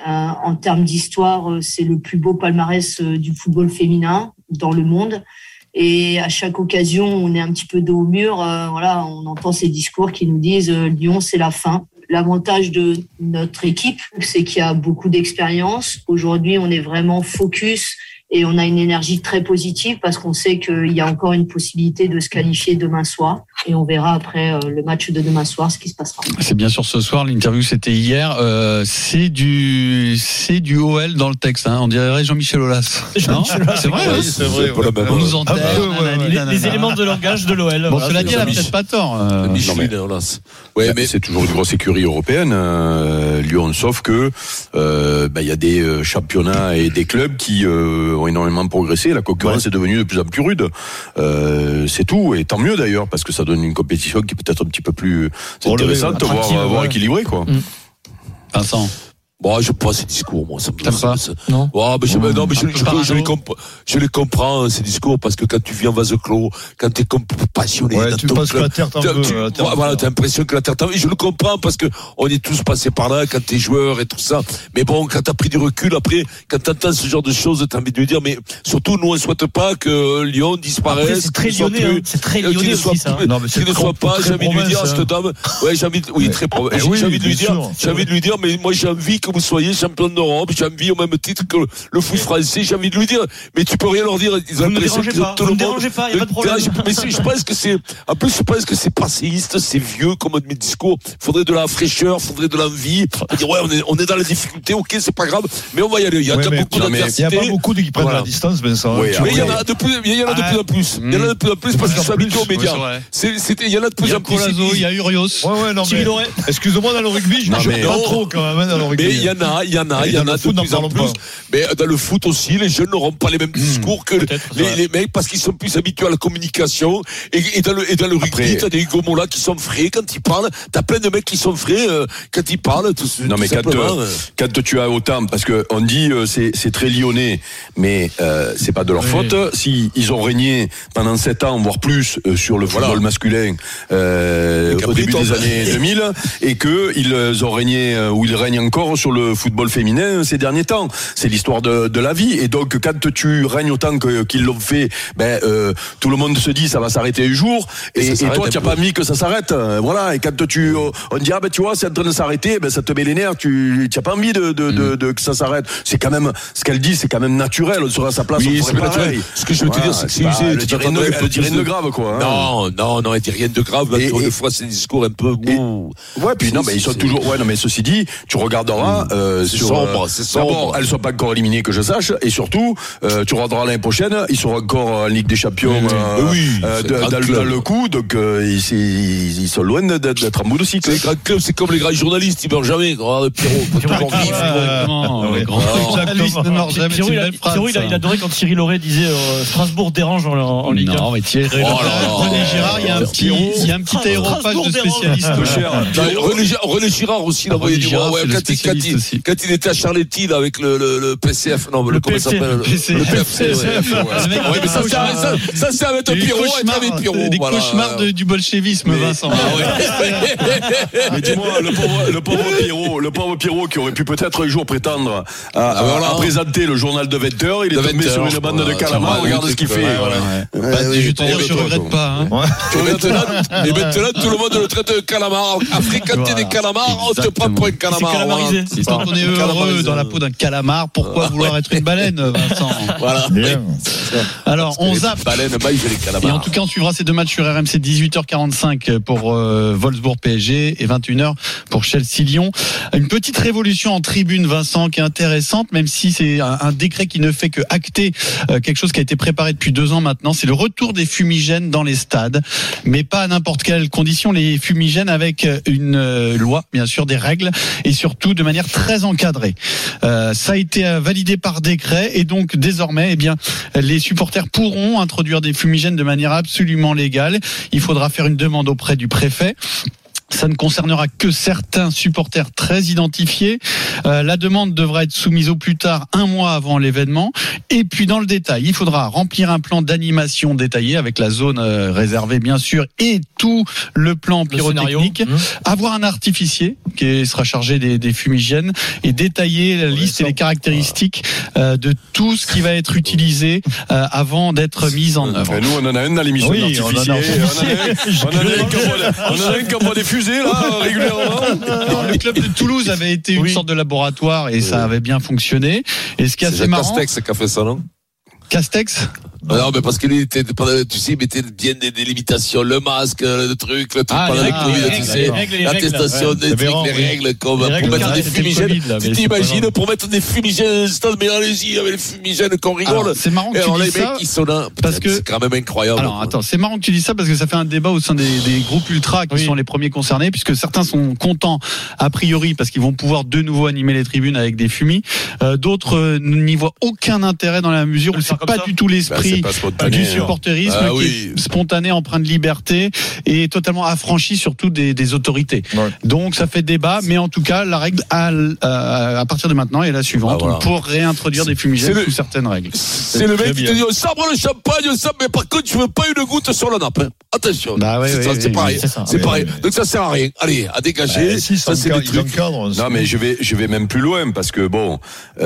En termes d'histoire, c'est le plus beau palmarès du football féminin dans le monde. Et à chaque occasion, on est un petit peu dos au mur. Voilà, on entend ces discours qui nous disent Lyon, c'est la fin. L'avantage de notre équipe, c'est qu'il y a beaucoup d'expérience. Aujourd'hui, on est vraiment focus. Et on a une énergie très positive parce qu'on sait qu'il y a encore une possibilité de se qualifier demain soir. Et on verra après le match de demain soir ce qui se passera. C'est bien sûr ce soir. L'interview c'était hier. C'est du OL dans le texte. Hein. On dirait Jean-Michel Aulas. Jean-Michel Aulas. C'est vrai. Oui, c'est vrai. On nous enterre. Les éléments de langage de l'OL. Bon, cela dit, elle a peut-être pas tort. Micheline Aulas. Ouais, mais c'est toujours une grosse écurie européenne, Lyon. Sauf que il y a des championnats et des clubs qui ont énormément progressé. La concurrence est devenue de plus en plus rude. C'est tout, et tant mieux d'ailleurs, parce que ça donne une compétition qui est peut-être un petit peu plus intéressante, voire équilibrée, quoi. Vincent. Bon, je prends ces discours, moi, ça me t'aimes pas? Non. Ouais, mais je les comprends, ces discours, parce que quand tu vis en vase clos, quand t'es passionné, ouais, tu penses que la terre t'en veut. Voilà, t'as l'impression que la terre t'en veut. Et je le comprends, parce que on est tous passés par là, quand t'es joueur et tout ça. Mais bon, quand t'as pris du recul, après, quand t'entends ce genre de choses, t'as envie de lui dire, mais surtout, nous, on souhaite pas que Lyon disparaisse. Après, c'est très lyonnais, hein. C'est très lyonnais aussi, ça. Non, mais qu'il ne soit pas, j'ai envie de lui dire à cette dame, ouais, j'ai envie de lui dire, mais moi, j'ai envie que vous soyez champion d'Europe, j'ai envie au même titre que le foot français, j'ai envie de lui dire, mais tu peux rien leur dire. Ils ont l'impression que tout le monde. Vous ne dérangez pas, il n'y a pas de problème. Mais je pense que je pense que c'est passéiste, c'est vieux comme mes discours. Faudrait de la fraîcheur, faudrait de l'envie. Dire, ouais, on est dans la difficulté, ok, c'est pas grave, mais on va y aller. Il y a déjà beaucoup d'adversité. Il n'y a pas beaucoup qui prennent la distance, Vincent. Mais il y en a de plus en plus. Il y en a de plus en plus parce qu'ils sont habitués aux médias. Il y en a de plus en plus. Il y a Urios. Excuse-moi, dans le rugby, je ne pas trop quand même dans le rugby. Mais il y en a de plus en plus. Mais dans le foot aussi, les jeunes n'auront pas les mêmes discours que les mecs parce qu'ils sont plus habitués à la communication. Et dans le rugby, t'as des Hugo Mola qui sont frais quand ils parlent. T'as plein de mecs qui sont frais quand ils parlent. Non, mais quand tu as autant, parce que on dit c'est très lyonnais, mais c'est pas de leur faute. Si ils ont régné pendant 7 ans, voire plus, sur le football masculin au début des années 2000, et que ils ont régné ou ils règnent encore sur le football féminin ces derniers temps. C'est l'histoire de la vie. Et donc, quand tu règnes autant qu'ils l'ont fait, tout le monde se dit ça va s'arrêter un jour. Et toi, tu n'as pas envie que ça s'arrête. Voilà. Et quand on dit tu vois, c'est en train de s'arrêter, ça te met les nerfs. Tu n'as pas envie de que ça s'arrête. C'est quand même ce qu'elle dit, c'est quand même naturel. On sera à sa place. Oui, c'est naturel. Ce que je veux te dire, c'est que c'est usé. Elle dit rien de grave, quoi. Non, elle dit rien de grave. Une fois, c'est des discours un peu. Ouais, puis non, mais ils sont toujours. Ouais, non, mais ceci dit, tu regarderas. C'est sombre. D'abord, elles ne sont pas encore éliminées, que je sache, et surtout, tu regarderas l'année prochaine, ils seront encore en Ligue des Champions dans le coup, donc ils sont loin d'être en bout de cycle. Les grands clubs, c'est comme les grands journalistes, ils meurent jamais. Regarde Pierrot, toujours Pierrot, il adorait quand Thierry Laurey disait Strasbourg dérange en Ligue 1. Non, mais Thierry René Girard, il y a un petit aéropage de spécialistes. René Girard aussi, il a envoyé du roi. Quand quand il était à Charletti là, avec le PCF, non, le comment ça s'appelle, le PFC. Ouais, mais ça c'est avec un Pierrot, des cauchemars du bolchevisme, Vincent. Mais dis-moi, le pauvre Pierrot qui aurait pu peut-être un jour prétendre à présenter le journal de 20h, il est tombé sur une bande de calamars. Regarde ce qu'il fait. Je regrette pas. Et maintenant, tout le monde le traite de calamar. À fréquenter des calamars, on te prend pour un calamar. Quand on est heureux dans la peau d'un calamar, pourquoi vouloir être une baleine, Vincent? Voilà. Alors, on zappe. Et en tout cas, on suivra ces deux matchs sur RMC, 18h45 pour Wolfsburg PSG et 21h pour Chelsea-Lyon. Une petite révolution en tribune, Vincent, qui est intéressante, même si c'est un décret qui ne fait que acter quelque chose qui a été préparé depuis 2 ans maintenant. C'est le retour des fumigènes dans les stades, mais pas à n'importe quelles conditions. Les fumigènes avec une loi, bien sûr, des règles, et surtout de manière très encadrée. Ça a été validé par décret, et donc désormais, les supporters pourront introduire des fumigènes de manière absolument légale. Il faudra faire une demande auprès du préfet. Ça ne concernera que certains supporters très identifiés. La demande devra être soumise au plus tard 1 mois avant l'événement. Et puis dans le détail, il faudra remplir un plan d'animation détaillé avec la zone réservée bien sûr et tout le plan pyrotechnique. Avoir un artificier qui sera chargé des fumigènes et détailler la liste et les caractéristiques de tout ce qui va être utilisé avant d'être mis en œuvre. Et nous on en a un dans l'émission d'artificier. On en a un qui envoie des fusées là régulièrement. Alors, le club de Toulouse avait été une sorte de laboratoire et ça avait bien fonctionné. Et ce qui est assez marrant. C'est Castex qui a fait ça, non? Castex? Non, mais parce qu'il était, tu sais, il mettait bien des limitations, le masque, le truc pendant les Covid, tu sais, l'attestation des trucs, les règles, comme, pour mettre des fumigènes. Tu t'imagines, pour mettre des fumigènes dans le stade, mais allez-y, avec les fumigènes qu'on rigole. Alors, c'est marrant que tu dis ça. Ils sont là. Parce que, c'est quand même incroyable. Alors, attends, c'est marrant que tu dis ça parce que ça fait un débat au sein des groupes ultras qui sont les premiers concernés, puisque certains sont contents, a priori, parce qu'ils vont pouvoir de nouveau animer les tribunes avec des fumis. D'autres n'y voient aucun intérêt dans la mesure où c'est pas du tout l'esprit du supporterisme qui est spontané, empreint de liberté et totalement affranchi surtout des autorités. Donc ça fait débat, mais en tout cas la règle à partir de maintenant est la suivante. On pour réintroduire des fumigènes sous certaines règles. C'est le mec qui te dit on sabre le champagne, mais par contre tu veux pas une goutte sur la nappe. Attention. C'est pareil. C'est pareil. Donc ça sert à rien. Allez, à dégager. Ça c'est des trucs. Non mais je vais même plus loin parce que bon,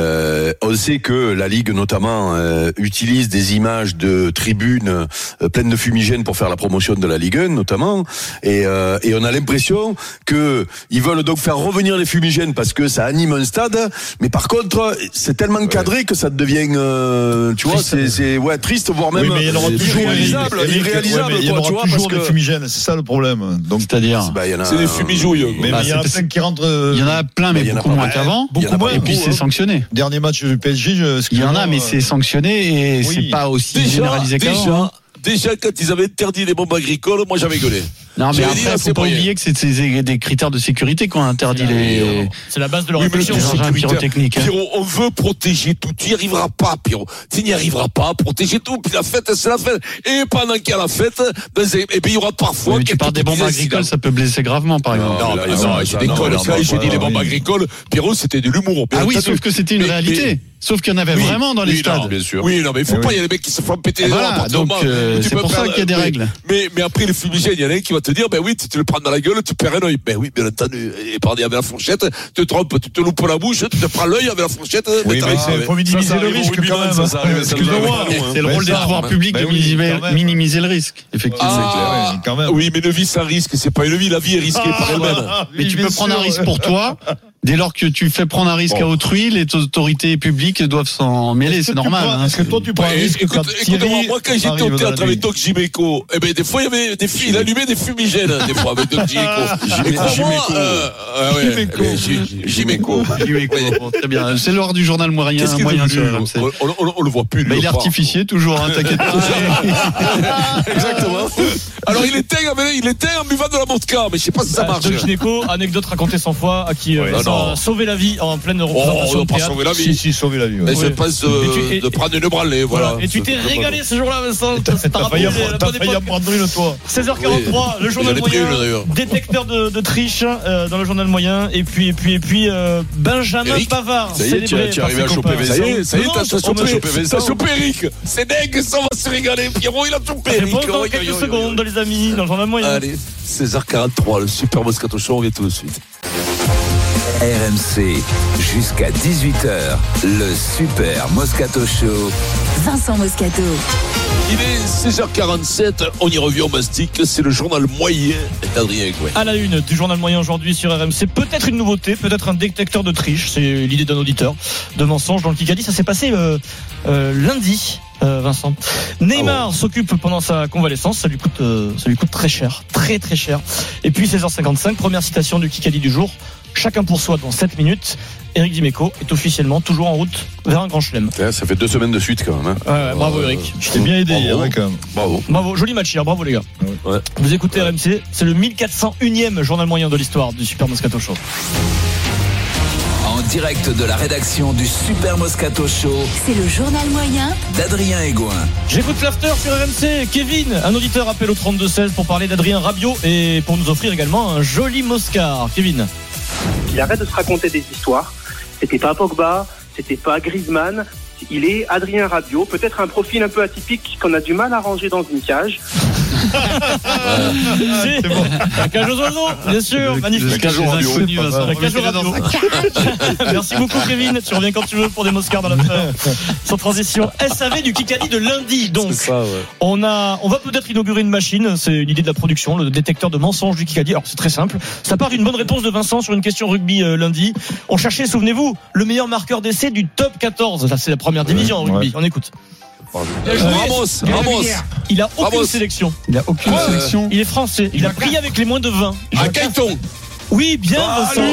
on sait que la Ligue notamment utilise des images de tribunes pleines de fumigènes pour faire la promotion de la Ligue 1 notamment, et on a l'impression que ils veulent donc faire revenir les fumigènes parce que ça anime un stade, mais par contre c'est tellement cadré que ça devient tu vois, c'est triste, voire même irréalisable. Il y aura toujours des fumigènes, c'est ça le problème. Donc c'est-à-dire c'est des fumigouilles. Mais il y en a plein qui rentrent. Il y en a plein, mais beaucoup moins qu'avant. Beaucoup moins. Et puis c'est sanctionné. Dernier match du PSG, il y en a, mais c'est sanctionné et c'est pas aussi généralisé qu'avant. Déjà, quand ils avaient interdit les bombes agricoles, moi j'avais gueulé. Non, mais après, faut pas oublier que c'est des critères de sécurité qu'on a interdit les. C'est la base de leur réflexion. Les engins pyrotechniques. Pierrot, on veut protéger tout. Tu n'y arriveras pas, Pierrot. Tu n'y arriveras pas à protéger tout. Puis la fête, c'est la fête. Et pendant qu'il y a la fête, et puis il y aura parfois. Mais tu parles des bombes agricoles, ça peut blesser gravement, par exemple. Non, j'ai déconne. J'ai dit les bombes agricoles. Pierrot, c'était de l'humour. Ah oui, sauf que c'était une réalité. Sauf qu'il y en avait vraiment dans les stades. Bien sûr. Oui, non, mais il faut pas, il y a des mecs qui se font péter les doigts. Donc, c'est pour ça qu'il y a des règles. Mais après, les fumigènes, il y en a un qui va te dire, ben oui, tu te le prends dans la gueule, tu perds un œil. Ben oui, bien entendu. Et parler avec la fourchette, tu te trompes, tu te loupes la bouche, tu te prends l'œil avec la fourchette. Oui, mais il faut minimiser le risque quand même. Excuse-moi. C'est le rôle des pouvoirs publics de minimiser le risque. Effectivement. Oui, mais une vie sans risque, c'est pas une vie. La vie est risquée par elle-même. Mais tu peux prendre un risque pour toi. Dès lors que tu fais prendre un risque à autrui, les autorités publiques doivent s'en mêler, c'est normal. Est-ce que toi tu prends un risque quand moi quand j'étais au théâtre avec Doc Gimeco, des fois il y avait des filles, il allumait des fumigènes des fois avec Doc Gimeco. Très bien. C'est l'heure du journal moyen sur RMC. On le voit plus. Mais il est artificié toujours, t'inquiète pas. Exactement. Alors il était en buvant de la vodka, mais je sais pas si ça marche. Doc Gimeco, anecdote racontée 100 fois à qui ça a sauvé la vie en pleine représentation. On n'a pas sauvé la vie. Si, sauvé la vie. Mais je pense de prendre une branlée. Voilà. Et tu t'es régalé ce jour-là, Vincent. T'as failli en prendre une, toi. 16h43, le journal moyen. Détecteur de triche dans le journal moyen. Et puis Benjamin Pavard. Ça y est, tu es arrivé à choper Vincent. Ça y est, t'as chopé Eric. C'est dingue, ça, on va se régaler. Pierrot, il a chopé Eric. Dans quelques secondes, les amis, dans le journal moyen. Allez, 16h43, le Super Moscato Show, on revient tout de suite. RMC, jusqu'à 18h, le Super Moscato Show. Vincent Moscato. Il est 16h47, on y revient au mastic, c'est le journal moyen d'Adrien Gouin. À la une du journal moyen aujourd'hui sur RMC, peut-être une nouveauté, peut-être un détecteur de triche, c'est l'idée d'un auditeur de mensonge dans le Kikadi. Ça s'est passé lundi. Vincent. Neymar s'occupe pendant sa convalescence, ça lui coûte très cher, très très cher. Et puis 16h55, première citation du Kikadi du jour. Chacun pour soi dans 7 minutes. Eric Dimeco est officiellement toujours en route vers un grand chelem. Ça fait 2 semaines de suite quand même. Ouais, bravo Eric. Je t'ai bien aidé hier quand même. Bravo, joli match hier, bravo les gars. Ouais. Vous écoutez RMC, c'est le 1401e journal moyen de l'histoire du Super Moscato Show. En direct de la rédaction du Super Moscato Show, c'est le journal moyen d'Adrien Aigouin. J'écoute l'after sur RMC. Kevin, un auditeur, appelle au 32-16 pour parler d'Adrien Rabiot et pour nous offrir également un joli Moscar. Kevin. Il arrête de se raconter des histoires. C'était pas Pogba, c'était pas Griezmann. Il est Adrien Rabiot, peut-être un profil un peu atypique qu'on a du mal à ranger dans une cage. C'est bon. La cage aux oiseaux, bien sûr, magnifique. La cage aux Rabiot. La cage aux Rabiot. Merci beaucoup Kevin, tu reviens quand tu veux pour des Moscars dans l'affaire. Sans transition, SAV du Kikadi de lundi. Donc, c'est ça, ouais. on va peut-être inaugurer une machine, c'est une idée de la production, le détecteur de mensonges du Kikadi. Alors c'est très simple, ça part d'une bonne réponse de Vincent sur une question rugby lundi. On cherchait, souvenez-vous, le meilleur marqueur d'essai du top 14. Là, c'est la première division en rugby. On écoute. Ramos. Il a aucune sélection. Il est français. Il a pris avec les moins de 20. Gaëton. Oui, bien, Vincent.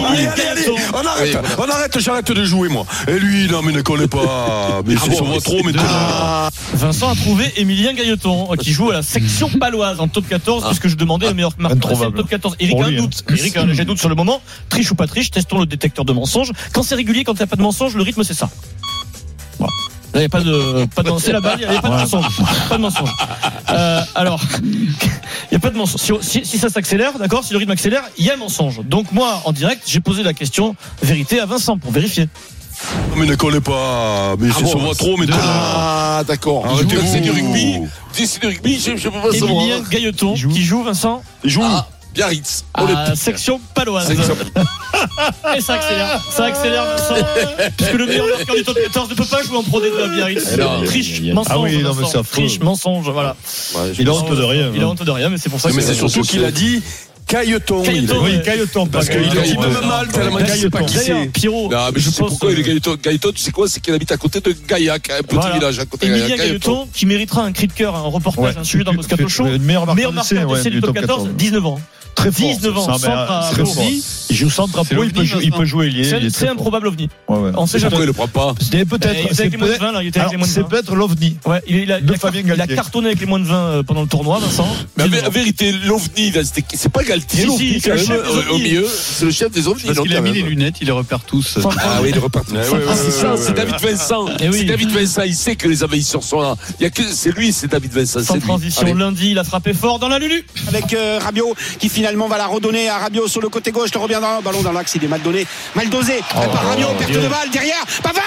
On arrête, j'arrête de jouer, moi. Et lui, non, mais ne connaît pas. Mais c'est sur trop, mais Vincent a trouvé Émilien Gailleton, qui joue à la section paloise en top 14, puisque je demandais le meilleur marqueur en top 14. Eric a un doute. Eric, j'ai doute sur le moment. Triche ou pas triche, testons le détecteur de mensonges. Quand c'est régulier, quand il n'y a pas de mensonge, le rythme, c'est ça. Voilà. Il n'y avait pas de c'est la balle, il n'y avait pas de mensonge. Pas de mensonge. Alors, il n'y a pas de mensonge. Si ça s'accélère, d'accord, si le rythme accélère, il y a un mensonge. Donc moi, en direct, j'ai posé la question vérité à Vincent pour vérifier. Mais ne connais pas. Mais c'est sur moi trop, mais d'accord. C'est du rugby. C'est du rugby, je peux pas savoir. Émilien Gailleton, qui joue, Vincent. Il joue. Biarritz. Section paloise. Et ça accélère Vincent. Puisque le meilleur marqueur du top 14 ne peut pas jouer en Pro D2 à Biarritz. Triche, mensonge. Ah oui, non, mais c'est triche, mensonge, voilà. Il a honte de rien. Il a honte de rien, mais c'est pour ça que. Mais c'est surtout qu'il a dit Gailleton. Oui, Gailleton. Parce qu'il a dit même mal tellement qu'il sait pas qui c'est. Pierrot. Non, mais je sais pourquoi il est Gailleton. Gailleton, tu sais quoi? C'est qu'il habite à côté de Gaillac, un petit village à côté de Gaillac. Émilien Gailleton, qui méritera un cri de cœur, un reportage, un sujet dans Moscato Show. Meilleur marqueur d'essai du top 14, 19 ans. Très fort. 19 ans, centre à ovni. Il joue centre à pro, il peut jouer. C'est un probable ovni. On sait jamais. Pourquoi il le prend pas? C'est peut-être. C'est peut-être l'ovni. Ouais, il a cartonné avec les moins de 20 pendant le tournoi, Vincent. Mais en vérité, l'ovni, c'est pas Galtier. Si, au milieu, c'est le chef des ovnis. Parce qu'il a mis les lunettes, il les repère tous. Ah oui, il les repère tous. C'est ça, c'est David Vincent. C'est David Vincent, il sait que les envahisseurs sont là. Il y a que c'est lui, c'est David Vincent. Sans transition, lundi, il a frappé fort dans la Lulu. Avec Rabiot qui finalement va la redonner à Rabiot sur le côté gauche, le revient dans le ballon dans l'axe, il est mal donné, mal dosé par Rabiot, perte de balle derrière, Pavard.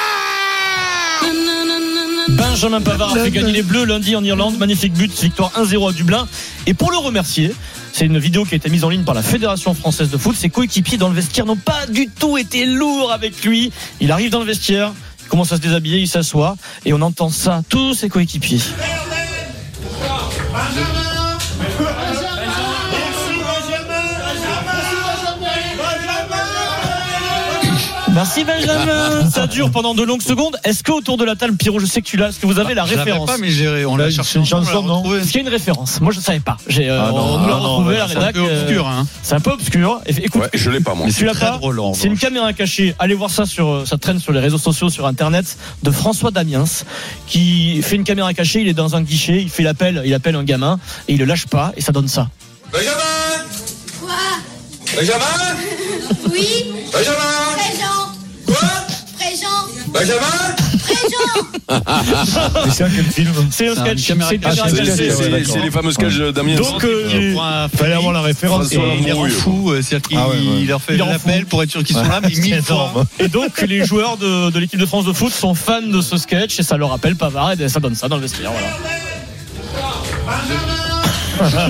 Benjamin Pavard a fait gagner les Bleus lundi en Irlande, magnifique but, victoire 1-0 à Dublin. Et pour le remercier, c'est une vidéo qui a été mise en ligne par la Fédération française de foot. Ses coéquipiers dans le vestiaire n'ont pas du tout été lourds avec lui. Il arrive dans le vestiaire, il commence à se déshabiller, il s'assoit et on entend ça, tous ses coéquipiers. Merci Benjamin. Ça dure pendant de longues secondes. Est-ce qu'autour de la table, Pierrot, je sais que tu l'as, est-ce que vous avez la référence? Je l'avais pas, mais on l'a cherché une chanson, non? Est-ce qu'il y a une référence? Moi, je ne savais pas. On nous l'a retrouvé à la rédac. C'est un peu obscur, hein. C'est un peu obscur. Écoute, ouais, je l'ai pas, moi. Tu l'as pas? C'est une caméra cachée. Allez voir ça ça traîne sur les réseaux sociaux, sur Internet, de François Damiens, qui fait une caméra cachée. Il est dans un guichet, il appelle un gamin et il le lâche pas et ça donne ça. Benjamin! Quoi? Benjamin? Oui. Benjamin? Présent. Quoi? Présent. Benjamin? C'est un quel film? C'est un sketch. C'est les fameux sketchs d'Amiens. Donc, fallait avoir la référence. Et il les rend fous, c'est-à-dire qu'il leur fait l'appel pour être sûr qu'ils sont là, mais 1000 fois. Et donc, les joueurs de l'équipe de France de foot sont fans de ce sketch et ça leur rappelle Pavard et ça donne ça dans le vestiaire. Voilà.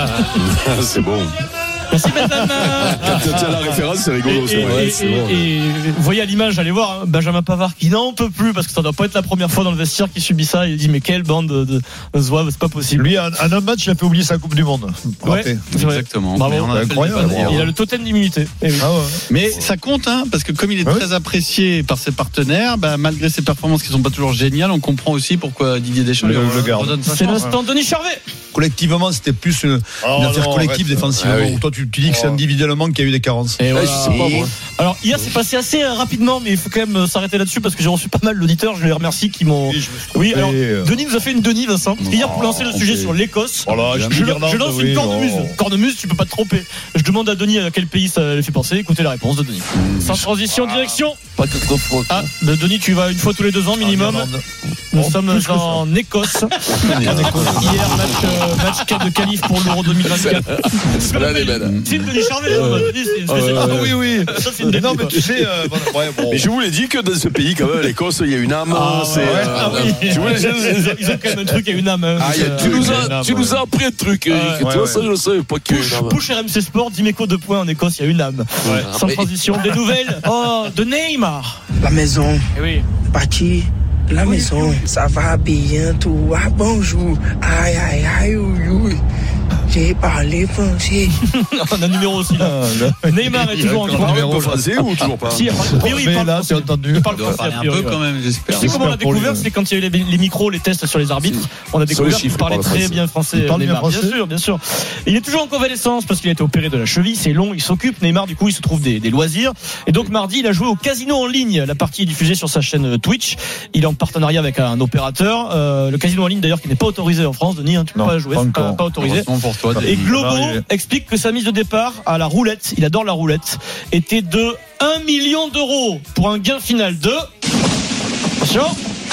C'est bon. Merci Benjamin. Quand tu as la référence, c'est rigolo. Et vous voyez à l'image, allez voir Benjamin Pavard qui n'en peut plus parce que ça doit pas être la première fois dans le vestiaire qu'il subit ça. Il dit mais quelle bande de zouaves, c'est pas possible. Lui, en un match, il a fait oublier sa Coupe du Monde. Ouais, exactement. Bravo. Incroyable. Il a le totem d'immunité. Oui. Ah ouais. Mais ça compte, parce que comme il est très apprécié par ses partenaires, malgré ses performances qui sont pas toujours géniales, on comprend aussi pourquoi Didier Deschamps le garde. C'est l'instant Denis Charvet. Collectivement, c'était plus une affaire collective défensivement. Toi, tu dis que c'est individuellement qu'il y a eu des carences. Et voilà. Alors hier c'est passé assez rapidement, mais il faut quand même s'arrêter là-dessus parce que j'ai reçu pas mal d'auditeurs. Je les remercie qui m'ont. Oui, alors Denis nous a fait une Denis, Vincent. Hier pour lancer le sujet sur l'Écosse. Je lance une cornemuse. Cornemuse, tu peux pas te tromper. Je demande à Denis à quel pays ça lui fait penser. Écoutez la réponse de Denis. Sans transition, direction. Pas que trop froid. Denis, tu vas une fois tous les 2 ans minimum. Nous sommes en Écosse. Hier match de qualif pour l'Euro 2024. C'est la belle. C'est Denis Charvet. Oui. Ça, c'est une non, mais tu sais, mais je vous l'ai dit que dans ce pays, quand même, l'Écosse, il y a une âme. Ils ont quand même un truc, il y a une âme. Tu nous as appris un truc. Tu vois, ça, je le savais pas qu'il y a une âme. Push RMC Sport, Dimeco 2 points en Écosse, il y a une âme. Sans transition, des nouvelles de Neymar. La maison. Oui. Parti. La maison, ça va bien, tout va bonjour. Aïe, aïe, aïe, ouïe. J'ai parlé français. On a un numéro aussi là. Neymar est toujours en numéro français ou toujours pas? Si, il parle là, c'est entendu. Il parle français un peu quand même, j'espère. Tu sais comment on l'a découvert? C'est quand il y a eu les micros, les tests sur les arbitres. On a découvert qu'il parlait très bien français. Neymar, bien sûr. Il est toujours en convalescence parce qu'il a été opéré de la cheville. C'est long, il s'occupe. Neymar, du coup, il se trouve des loisirs. Et donc mardi, il a joué au casino en ligne. La partie est diffusée sur sa chaîne Twitch. Il est en partenariat avec un opérateur. Le casino en ligne d'ailleurs qui n'est pas autorisé en France. Denis, tu peux pas jouer, c'est pas autorisé. Et Globo explique que sa mise de départ à la roulette, il adore la roulette, était de 1 million d'euros pour un gain final de. Attention.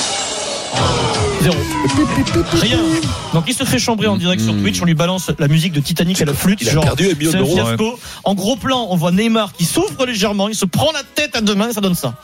0. Rien. Donc il se fait chambrer en direct sur Twitch. On lui balance la musique de Titanic à la flûte. Il a perdu 1 million d'euros. C'est un fiasco. En gros plan, on voit Neymar qui s'ouvre légèrement. Il se prend la tête à 2 mains et ça donne ça.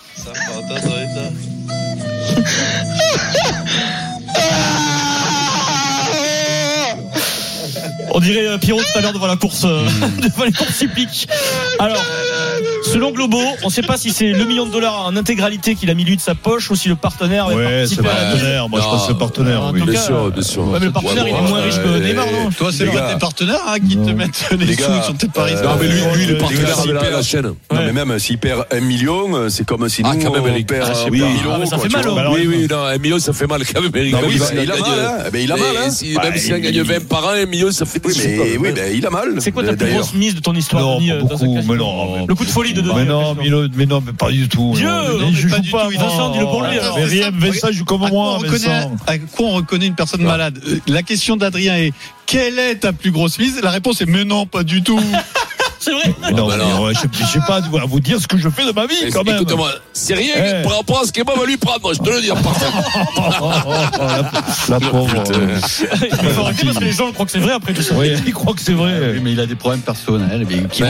On dirait Pierrot tout à l'heure devant la course, devant les courses hippiques. Alors, selon Globo, on ne sait pas si c'est le $1 million en intégralité qu'il a mis lui de sa poche ou si le partenaire. Ouais, c'est le partenaire. Moi, je pense que c'est le partenaire. Oui. Bien sûr. Ouais, mais le partenaire, il est moins riche que Neymar, non? Toi, c'est pas tes partenaires qui te mettent les sous, ils sont peut-être pas riches. Non, mais lui, le partenaire de la chaîne. Non, mais même s'il perd 1 million, c'est comme si nous, on perd 1 euros. Ça fait mal. Oui, non, 1 million, ça fait mal quand même, Eric. Il a mal. Même s'il en gagne 20 par an, 1 million, ça fait. Oui, mais il a mal. C'est quoi ta plus grosse mise de ton histoire, Denis? Le coup de folie de Denis. Mais non, mais pas du tout. Il joue pas. Vincent, dis-le pour lui. Mais rien, Vincent joue comme moi. À quoi on reconnaît une personne malade? La question d'Adrien est: quelle est ta plus grosse mise? La réponse est: mais non, pas du tout. C'est vrai. Non, je sais pas à vous dire ce que je fais de ma vie quand même. Écoute-moi, c'est rien par rapport à ce qu'Emma va lui prendre, moi je te le dis en partant. La pauvre. Il faut arrêter parce que les gens croient que c'est vrai après tout ça. Oui, ils croient que c'est vrai. Oui, mais il a des problèmes personnels.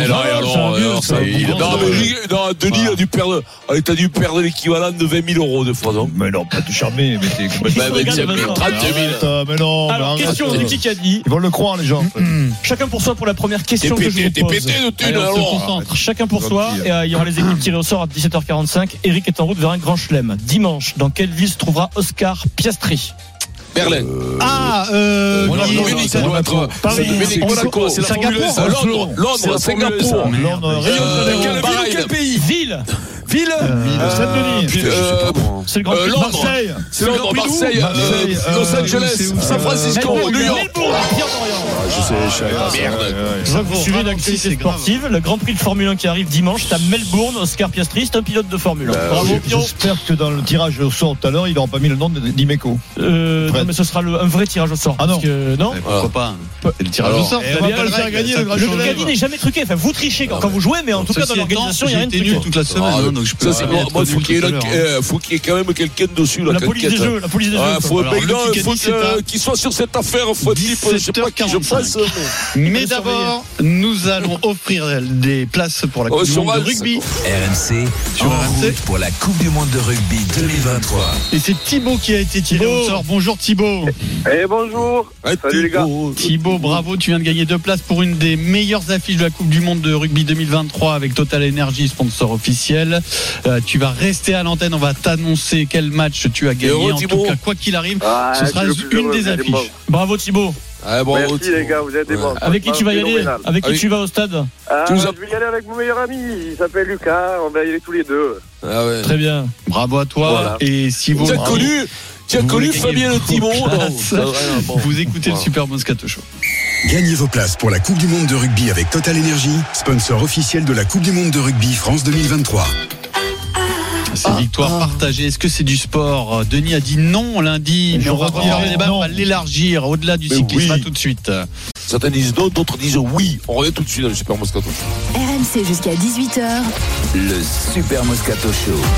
Denis a dû perdre. T'as dû perdre l'équivalent de 20 000 euros de fois, non? Mais non, pas de charmer. Mais c'est complètement. 30 000. Mais non. Alors, question de qui a dit? Ils vont le croire, les gens. Chacun pour soi pour la première question que je vous pose. T'es pété de thunes, alors. Chacun pour soi. Et il y aura les équipes tirées au sort à 17h45. Eric est en route vers un grand chelem. Dimanche, dans quelle ville se trouvera Oscar Piastri? Berlin. Munich, ça doit être. Munich, Monaco, c'est la Formule 1. Londres, Singapour. Quel pays? Ville. Saint-Denis. C'est le grand prix. Marseille. C'est Londres, Marseille. Los Angeles. San Francisco. New York. je sais. Merde. Je vois que vous suivez l'activité sportive. Le Grand Prix de Formule 1 qui arrive dimanche, c'est à Melbourne. Oscar Piastri, c'est un pilote de Formule 1. Bravo, Pierrot. J'espère que dans le tirage au sort tout à l'heure, il n'aura pas mis le nom d'Imeco. Non, mais ce sera un vrai tirage au sort. Ah non. Non. Pourquoi pas? C'est le tirage au sort. On va pas le faire gagner, le grand Le caddie n'est jamais truqué. Enfin, vous trichez quand vous jouez, mais en tout cas, dans l'organisation, il n'y a rien de truqué. toute la semaine, donc je peux. Moi, faut qu'il y ait quand même quelqu'un dessus. La police des jeux. Faut qu'il soit sur cette affaire. Faut dire, je sais pas qui je pense. Mais d'abord, nous allons offrir des places pour la Coupe du Monde de rugby. RMC en route pour la Coupe du Monde de rugby 2023. Et c'est Thibaut qui a été tiré au sort. Bonjour Thibaut. Bonjour. Salut les gars. Thibaut, bravo, tu viens de gagner 2 places pour une des meilleures affiches de la Coupe du Monde de rugby 2023 avec Total Energy, sponsor officiel. Tu vas rester à l'antenne, on va t'annoncer quel match tu as gagné. En tout cas, quoi qu'il arrive, ce sera une des affiches. Bravo Thibaut. Merci les gars, vous êtes des bons. Avec qui tu vas y aller? Avec qui tu vas au stade? Je vais y aller avec mon meilleur ami, il s'appelle Lucas, on va y aller tous les deux. Très bien. Bravo à toi. Voilà. Et si vous tu as connu Fabien Le Timon? Vous écoutez le Super Moscato Show. Gagnez vos places pour la Coupe du Monde de rugby avec Total Energy, sponsor officiel de la Coupe du Monde de rugby France 2023. C'est victoire partagée. Est-ce que c'est du sport? Denis a dit non lundi, mais on va reprendre le débat, on va l'élargir au-delà du cyclisme. Oui. Tout de suite. Certains disent non, d'autres disent oui. On revient tout de suite dans le Super Moscato Show. RMC jusqu'à 18h. Le Super Moscato Show.